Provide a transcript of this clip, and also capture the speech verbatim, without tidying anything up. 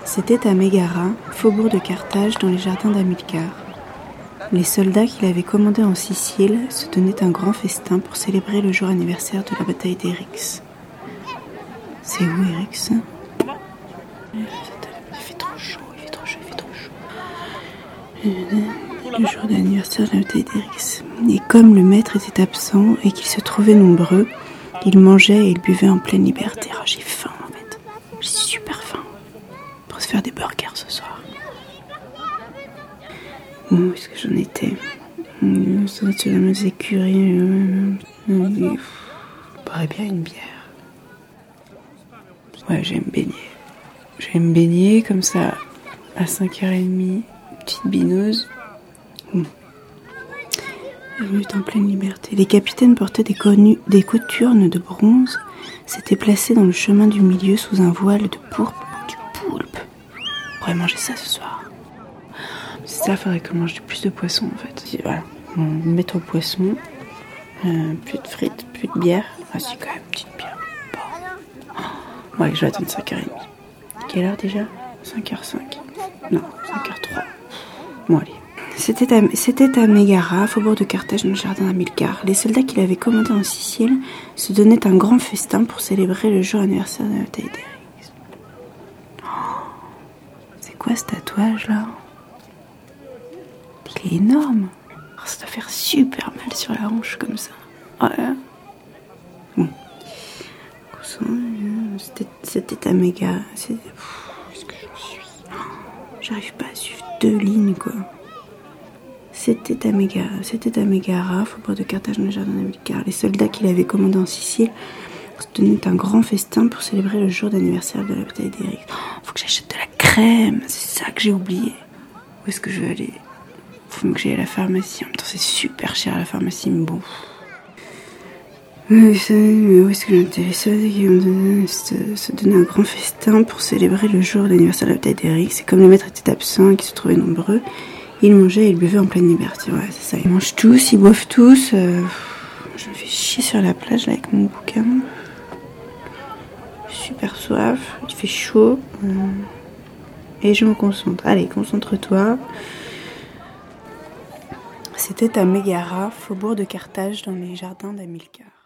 C'était à Mégara, faubourg de Carthage, dans les jardins d'Hamilcar. Les soldats qui l'avaient commandé en Sicile se donnaient un grand festin pour célébrer le jour anniversaire de la bataille d'Eryx. C'est où Eryx? Il fait trop chaud, il fait trop chaud, il fait trop chaud. Le jour d'anniversaire de la bataille d'Eryx. Et comme le maître était absent et qu'ils se trouvaient nombreux, ils mangeaient et ils buvaient en pleine liberté. Oh, j'ai faim en fait. J'ai super faim. Pour se faire des burgers ce soir. Où est-ce que j'en étais? Ça doit être sur les écuries. On boirait bien une bière. Ouais, j'aime baigner. J'aime baigner comme ça à cinq heures trente. Petite binouse. Mmh. En pleine liberté. Les capitaines portaient des, connu- des cothurnes de bronze, s'étaient placés dans le chemin du milieu sous un voile de pourpre du poulpe. On pourrait manger ça ce soir. C'est ça, il faudrait qu'on mange plus de poisson en fait. Voilà, on va mettre au poisson, euh, plus de frites, plus de bière. Ah si, quand même, petite bière. Bon. Ouais, je vais attendre cinq heures trente. Quelle heure déjà? cinq heures cinq. Non, cinq heures trois. Bon, allez. C'était à, c'était à Mégara, faubourg de Carthage, dans le jardin d'Hamilcar. Les soldats qui l'avaient commandé en Sicile se donnaient un grand festin pour célébrer le jour anniversaire de la bataille d'Eryx. Oh, c'est quoi ce tatouage là? Il est énorme. Oh, ça doit faire super mal sur la hanche comme ça. Ouais. Bon. C'était, c'était à Mégara. C'est... Où est-ce que j'en suis? J'arrive pas à suivre deux lignes quoi. C'était à Mégara, c'était à Mégara, faubourg de Carthage, dans le jardin d'Hamilcar. Les soldats qui l'avaient commandé en Sicile se donnaient un grand festin pour célébrer le jour d'anniversaire de la bataille d'Eryx. Oh, faut que j'achète de la crème, c'est ça que j'ai oublié. Où est-ce que je vais aller? Faut que j'aille à la pharmacie. En même temps, c'est super cher à la pharmacie, mais bon. Oui, ça, mais où est-ce que j'étais? Les soldats qui ont se, se donnaient un grand festin pour célébrer le jour d'anniversaire de la bataille d'Eryx. Et comme le maître était absent et qu'ils se trouvaient nombreux, ils mangeaient et ils buvaient en pleine liberté. Ouais, c'est ça. Ils mangent tous, ils boivent tous. Euh... Je me fais chier sur la plage là, avec mon bouquin. Super soif, il fait chaud. Euh... Et je me concentre. Allez, concentre-toi. C'était à Mégara, faubourg de Carthage, dans les jardins d'Hamilcar.